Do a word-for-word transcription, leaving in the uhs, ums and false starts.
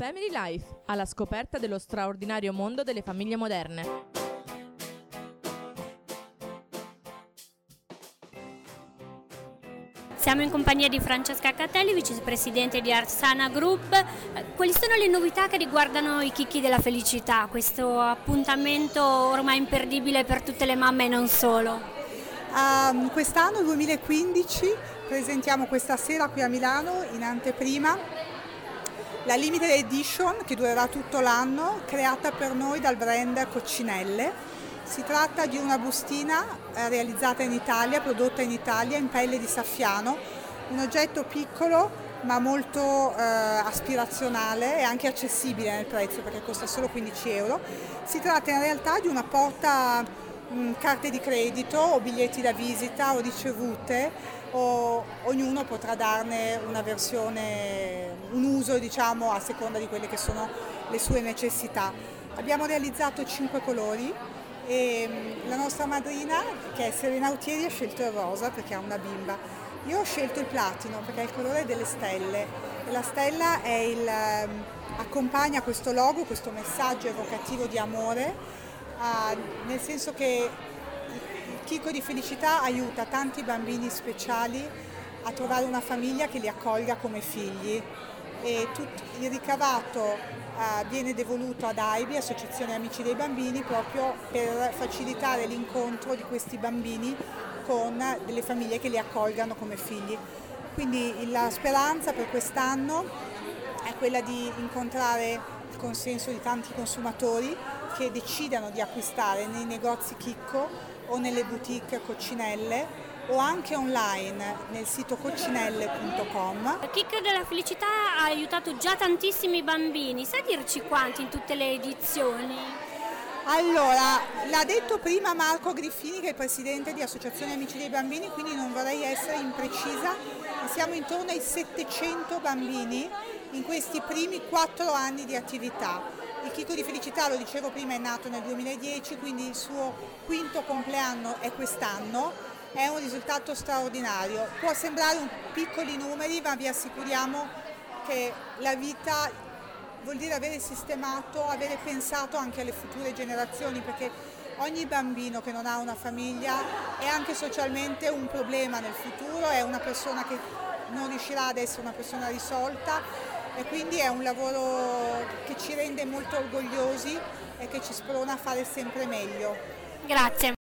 Family Life, alla scoperta dello straordinario mondo delle famiglie moderne. Siamo in compagnia di Francesca Catelli, vicepresidente di Arsana Group. Quali sono le novità che riguardano i chicchi della felicità, questo appuntamento ormai imperdibile per tutte le mamme e non solo? Um, quest'anno, duemilaquindici, presentiamo questa sera qui a Milano, in anteprima, la Limited Edition che durerà tutto l'anno, creata per noi dal brand Coccinelle. Si tratta di una bustina eh, realizzata in Italia, prodotta in Italia in pelle di saffiano, un oggetto piccolo ma molto eh, aspirazionale e anche accessibile nel prezzo perché costa solo quindici euro. Si tratta in realtà di una porta mh, carte di credito o biglietti da visita o ricevute, o ognuno potrà darne una versione, un uso diciamo a seconda di quelle che sono le sue necessità. Abbiamo realizzato cinque colori. E la nostra madrina, che è Serena Autieri, ha scelto il rosa perché ha una bimba. Io ho scelto il platino perché è il colore delle stelle e la stella è il, accompagna questo logo, questo messaggio evocativo di amore, uh, nel senso che il chicco di felicità aiuta tanti bambini speciali a trovare una famiglia che li accolga come figli. E tutto il ricavato uh, viene devoluto ad A I B I, Associazione Amici dei Bambini, proprio per facilitare l'incontro di questi bambini con delle famiglie che li accolgano come figli. Quindi la speranza per quest'anno è quella di incontrare il consenso di tanti consumatori che decidano di acquistare nei negozi Chicco o nelle boutique Coccinelle o anche online nel sito coccinelle punto com. Il chicco della felicità ha aiutato già tantissimi bambini, sai dirci quanti in tutte le edizioni? Allora, l'ha detto prima Marco Griffini che è il presidente di Associazione Amici dei Bambini, quindi non vorrei essere imprecisa, siamo intorno ai settecento bambini in questi primi quattro anni di attività. Il chicco di felicità, lo dicevo prima, è nato nel duemiladieci, quindi il suo quinto compleanno è quest'anno. È un risultato straordinario. Può sembrare un piccoli numeri, ma vi assicuriamo che la vita vuol dire avere sistemato, avere pensato anche alle future generazioni, perché ogni bambino che non ha una famiglia è anche socialmente un problema nel futuro, è una persona che non riuscirà ad essere una persona risolta e quindi è un lavoro che ci rende molto orgogliosi e che ci sprona a fare sempre meglio. Grazie.